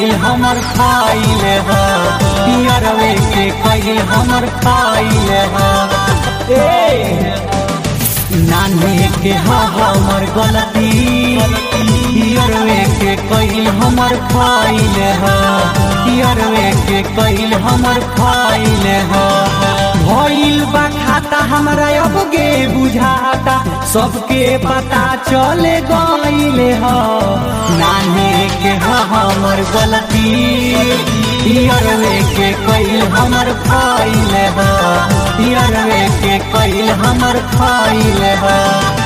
कइल हमर खाइल ह पियरवे के कइल हमर खाइल ह नाने के हमर गलती पियरवे के कइल हमर खाइल ह पियरवे के कइल हमर खाइल ह भइल बा खाता हमरा अब गे बुझाता सबके पता चले गइल ह नाने के हमर गलती पियरवे के कइल हमर खाइल ह पियरवे के कइल हमर खाइल ह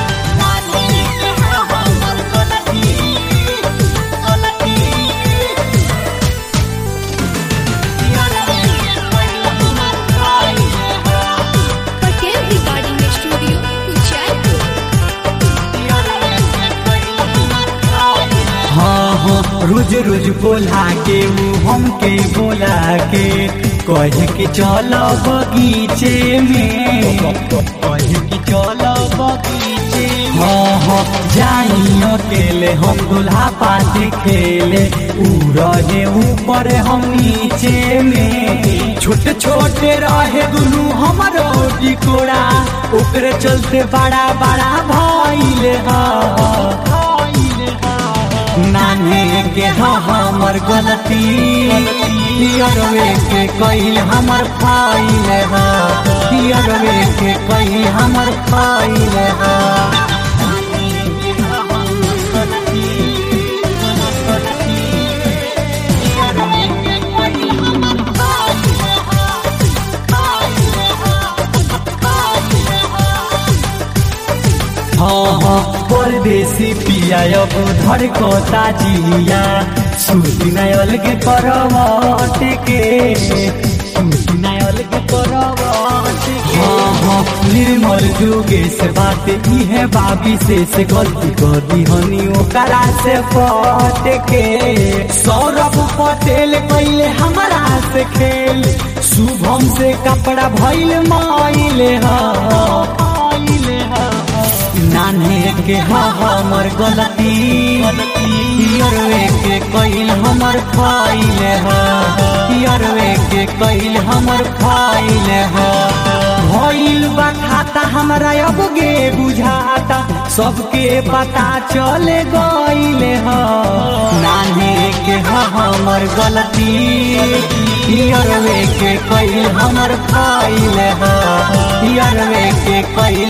रोज रोज बोला के वो हमके बोला के कहे के चलो बगीचे में कहे के चलो बगीचे जाई अकेले हम दूल्हा पाती खेले उ रहे ऊपर हम नीचे में छोटे छोटे रहे दुनू हमारो टिकोड़ा ओकरे चलते बड़ा बड़ा भइले नाने के हमर गलती पियरवे के कइल हमर खाइल ह पियरवे के कइल हमर खाइल ह परदेसी पिया अब धर को ताजिया सूती नयल के करवट के सूती नयल के करवट के निर्मल जुगे से बात इहे बाबी से गलती कर दी हनी ओकरा से पट के सौरभ पटेल कइले हमरा से खेल शुभम से कपड़ा भइल माइले नाने के हमर गलती पियरवे के कइल हमर खाइल ह पियरवे के कइल हमर खाइल ह भइल बा खाता हमरा अब गे बुझाता सबके पता चले गइल ह नाने के हमर गलती पियरवे के कइल हमर खाइल ह पियरवे के कइल